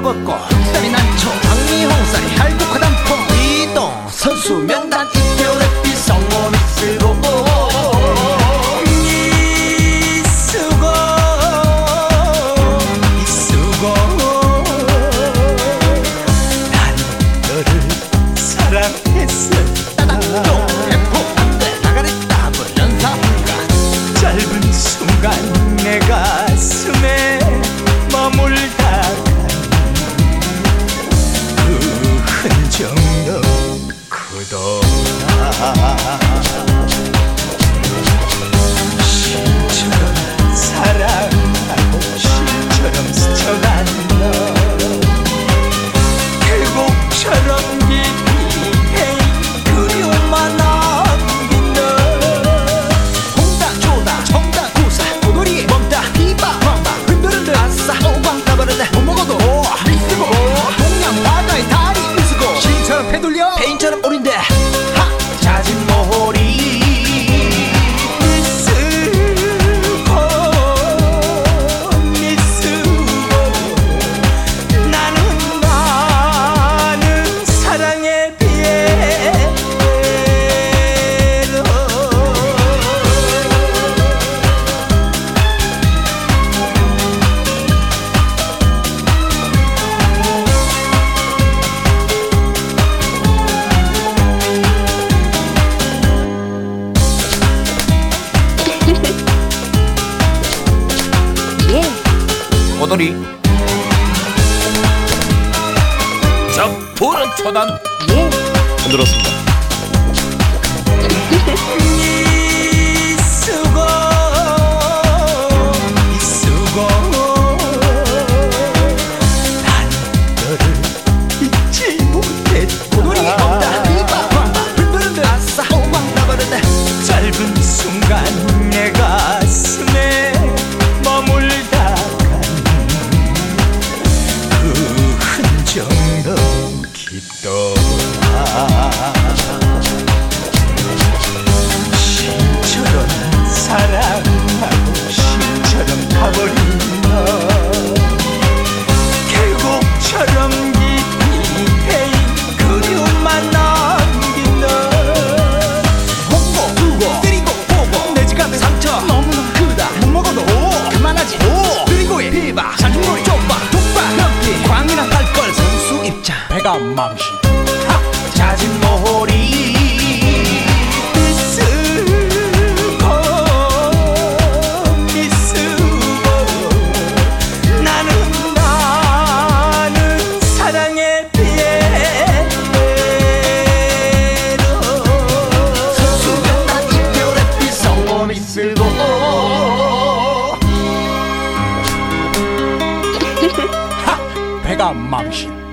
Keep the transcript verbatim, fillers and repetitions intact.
벌거벗고 흑살이 난초 장미 홍살이 할국화 단풍 이동 선수 명단 이별의 비성호 미쓰고 미쓰고 미쓰고 난 너를 사랑했어 따닥종 대포 안돼 나가리 따블 연사불가 짧은 순간 내 가슴에 머물다가 그 흔적도 그도나 실처럼 사랑하고 실처럼 스쳐간 너 계곡처럼 깊이 헤인 그리움만 남긴 너 홍다 조다 정다 구사 도돌이 멈다 비바 왕바 흔들흔들 아싸 오방 따바르네 못 먹어도 미쓰고 동양 바다의 다리 미쓰고 신처럼 패돌려 페인처럼 오린대 하 잦은 모리 오돌이 저 푸른 초단 예. 흔들었습니다. 미쓰고 미쓰고 난 너를 잊지 못해 고돌이 없다 비바 왕바 흔들흔들 아싸 오방 나버렸네 짧은 순간 내 가슴에 머물다가 그 흔적도 깃도나 신처럼 사랑하고 신처럼 가버린 너 계곡처럼 깊이 헤인 그리움만 남긴 너 홍보 두고 때리고 보고 내 집 같은 상처 너무나 크다 못 먹어도 오 그만하지 오 그리고의 비바 잔중놀이 쪽박 독박 연기 광이나 탈걸 선수 입장 배가 망신 하 잦은 모리 미쓰고 미쓰고 나는 나는 사랑의 피에로 선수면 난 이별의 비성호 미쓰고 하 배가 망신